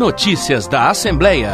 Notícias da Assembleia.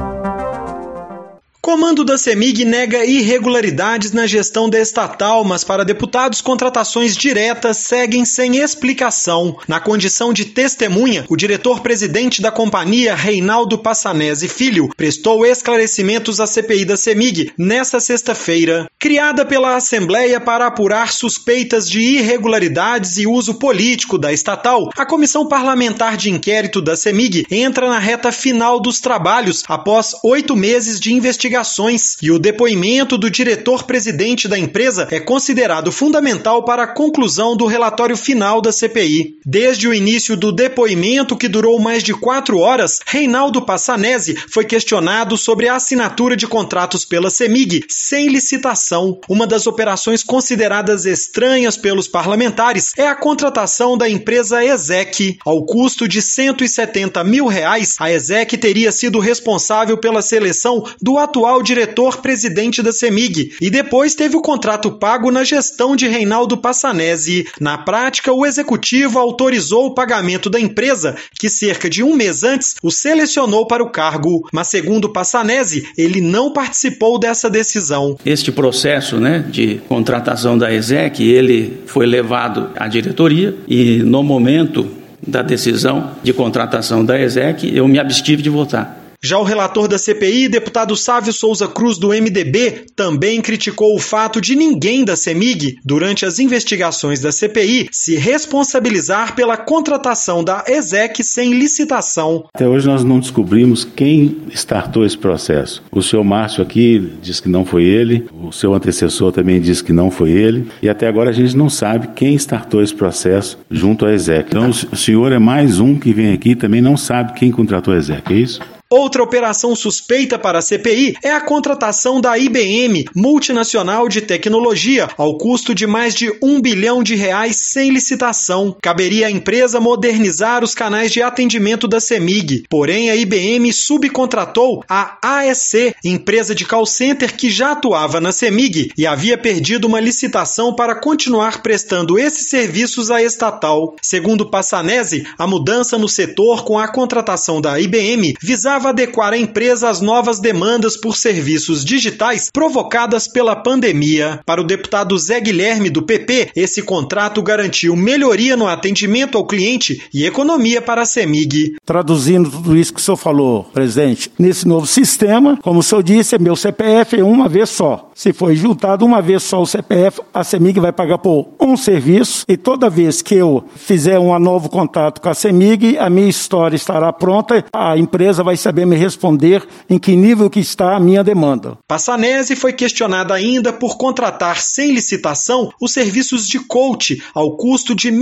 Comando da CEMIG nega irregularidades na gestão da estatal, mas para deputados contratações diretas seguem sem explicação. Na condição de testemunha, o diretor-presidente da companhia, Reinaldo Passanezi Filho, prestou esclarecimentos à CPI da CEMIG nesta sexta-feira. Criada pela Assembleia para apurar suspeitas de irregularidades e uso político da estatal, a Comissão Parlamentar de Inquérito da CEMIG entra na reta final dos trabalhos após 8 meses de investigação. E o depoimento do diretor-presidente da empresa é considerado fundamental para a conclusão do relatório final da CPI. Desde o início do depoimento, que durou mais de 4 horas, Reinaldo Passanezi foi questionado sobre a assinatura de contratos pela CEMIG sem licitação. Uma das operações consideradas estranhas pelos parlamentares é a contratação da empresa ESEC. Ao custo de R$170 mil, a ESEC teria sido responsável pela seleção do atual diretor-presidente da CEMIG e depois teve o contrato pago na gestão de Reinaldo Passanezi. Na prática, o executivo autorizou o pagamento da empresa, que cerca de 1 mês antes o selecionou para o cargo, mas segundo Passanezi, ele não participou dessa decisão. Este processo, de contratação da ESEC, ele foi levado à diretoria e no momento da decisão de contratação da ESEC, eu me abstive de votar. Já o relator da CPI, deputado Sávio Souza Cruz, do MDB, também criticou o fato de ninguém da CEMIG, durante as investigações da CPI, se responsabilizar pela contratação da ESEC sem licitação. Até hoje nós não descobrimos quem startou esse processo. O senhor Márcio aqui diz que não foi ele, o seu antecessor também diz que não foi ele, e até agora a gente não sabe quem startou esse processo junto à ESEC. Então o senhor é mais um que vem aqui e também não sabe quem contratou a ESEC, é isso? Outra operação suspeita para a CPI é a contratação da IBM, multinacional de tecnologia, ao custo de mais de R$1 bilhão sem licitação. Caberia à empresa modernizar os canais de atendimento da CEMIG. Porém, a IBM subcontratou a AEC, empresa de call center que já atuava na CEMIG e havia perdido uma licitação para continuar prestando esses serviços à estatal. Segundo Passanezi, a mudança no setor com a contratação da IBM visava adequar a empresa às novas demandas por serviços digitais provocadas pela pandemia. Para o deputado Zé Guilherme, do PP, esse contrato garantiu melhoria no atendimento ao cliente e economia para a CEMIG. Traduzindo tudo isso que o senhor falou, presidente, nesse novo sistema, como o senhor disse, meu CPF é uma vez só. Se for juntado uma vez só o CPF, a CEMIG vai pagar por um serviço e toda vez que eu fizer um novo contato com a CEMIG, a minha história estará pronta, a empresa vai saber me responder em que nível que está a minha demanda. Passanezi foi questionada ainda por contratar sem licitação os serviços de coach ao custo de R$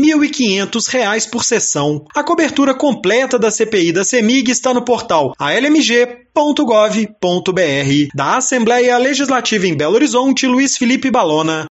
1.500 por sessão. A cobertura completa da CPI da CEMIG está no portal almg.gov.br. Da Assembleia Legislativa em Belo Horizonte, Luiz Felipe Balona.